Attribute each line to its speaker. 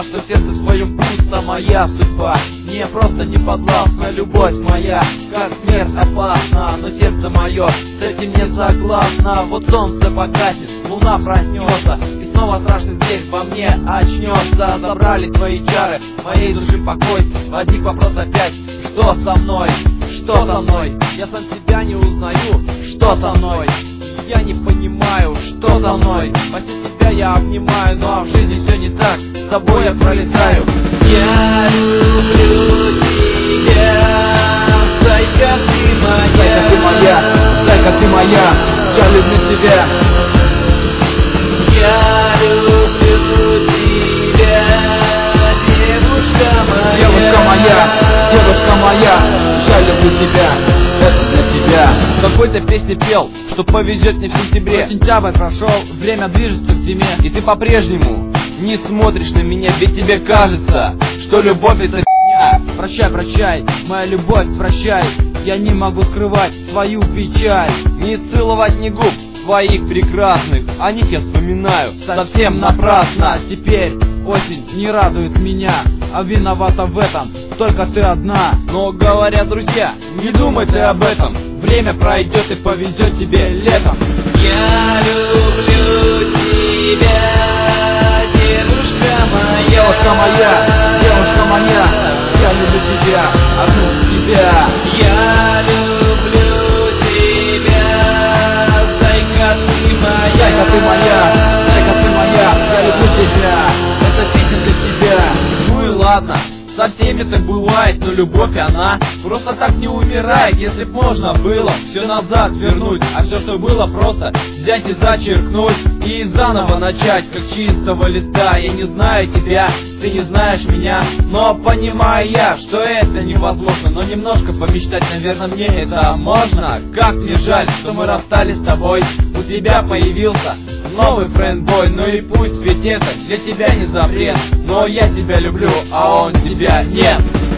Speaker 1: что в сердце своем пусто моя судьба. Мне просто не подвластна любовь моя, как смерть опасна, но сердце мое с этим не согласно. Вот солнце погасит, луна проснется, и снова страшный зверь во мне очнется. Забрали твои чары, моей души покой. Возник вопрос опять, что со мной? Что со мной? Я сам себя не узнаю. Что со мной? Я не понимаю, что со мной. Почти тебя я обнимаю, но в жизни все не так. С тобой я пролетаю. Я люблю тебя, зайка ты моя.
Speaker 2: Зайка ты моя, зайка ты моя, я люблю тебя.
Speaker 1: Я люблю тебя, девушка моя.
Speaker 2: Девушка моя, девушка моя, я люблю тебя. Это для тебя.
Speaker 1: В какой-то песне пел, что повезет мне в сентябре.
Speaker 2: Но сентябрь прошел, время движется к зиме,
Speaker 1: и ты по-прежнему не смотришь на меня, ведь тебе кажется, что любовь это фигня.
Speaker 2: Прощай, прощай, моя любовь, прощай. Я не могу скрывать свою печаль.
Speaker 1: Не целовать ни губ твоих прекрасных, о них я вспоминаю совсем напрасно.
Speaker 2: Теперь осень не радует меня, а виновата в этом только ты одна.
Speaker 1: Но говорят друзья, не думай ты об этом, время пройдет и повезет тебе летом. Я люблю тебя, девушка моя.
Speaker 2: Девушка моя, девушка моя, я люблю тебя, одну тебя.
Speaker 1: Я люблю тебя, зайка ты моя.
Speaker 2: Зайка ты моя, зайка ты моя, я люблю тебя. Это песня для тебя.
Speaker 1: Ну и ладно, со всеми так бывает, но любовь она просто так не умирает. Если б можно было все назад вернуть, а все, что было, просто взять и зачеркнуть, и заново начать, как чистого листа. Я не знаю тебя, ты не знаешь меня, но понимаю я, что это невозможно. Но немножко помечтать, наверное, мне это можно. Как мне жаль, что мы расстались с тобой. У тебя появился новый френдбой. Ну и пусть ведь это для тебя не запрет, но я тебя люблю, а он тебя нет.